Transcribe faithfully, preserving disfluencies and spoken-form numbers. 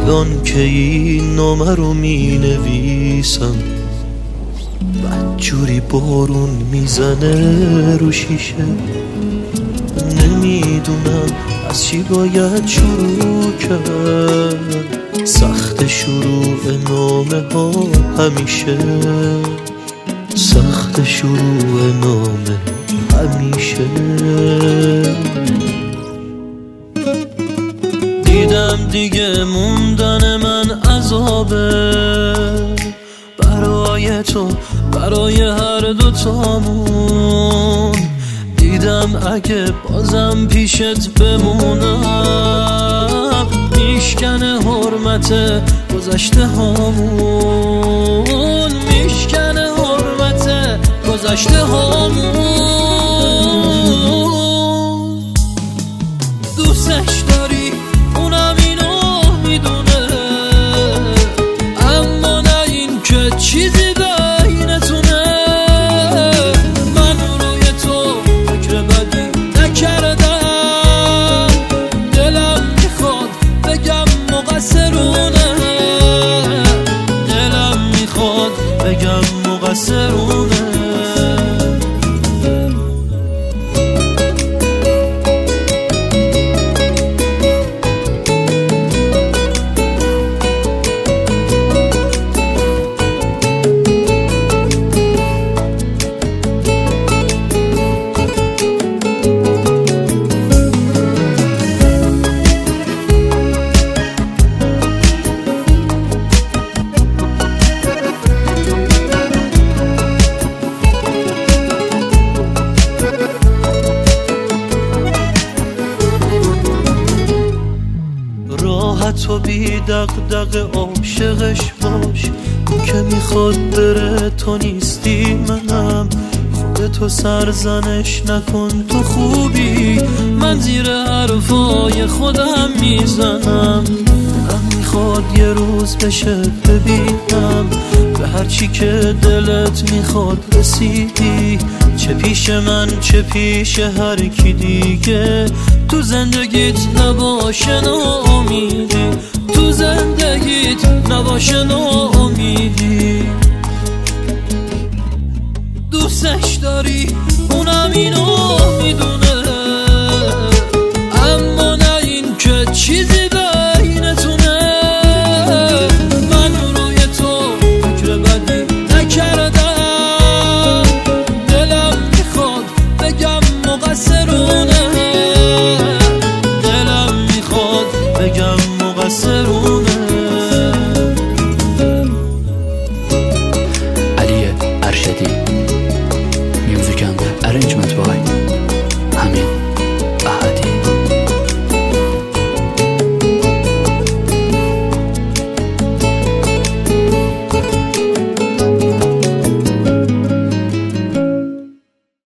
الان که این نامه رو می نویسم بدجوری بارون میزنه رو شیشه، نمیدونم از چی باید شروع کرد. سخت شروع نامه ها همیشه، سخت شروع نامه همیشه. دیدم دیگه موندن من عذابه، برای تو برای هر دوتامون. دیدم اگه بازم پیشت بمونم میشکنه حرمت گذشته هامون، میشکنه حرمت گذشته هامون. دوستش داری اونم اینو میدونه، اما نه این که چیزی بینتونه. من روی تو فکر بدی نکردم، دلم میخواد بگم مقصرونه، دلم میخواد بگم مقصرونه. تو بی دغدغه عاشقش باش، اون که میخواد بره تو نیستی منم. خودتو سرزنش نکن تو خوبی، من زیر حرفای خودم میزنم. دلم میخواد یه روز بشه ببینم به هرچی که دلت میخواد رسیدی. چه پیش من چه پیش هر کی دیگه، تو زندگیت نباشه ناامیدی، تو زندگیت نباشه ناامیدی. دوستش داری اونم اینو میدونه، اما نه این که چیزی بینتونه. من روی تو فکر بدی نکردم، دلم میخواد بگم مقصرونه، دلم میخواد بگم مقصرونه.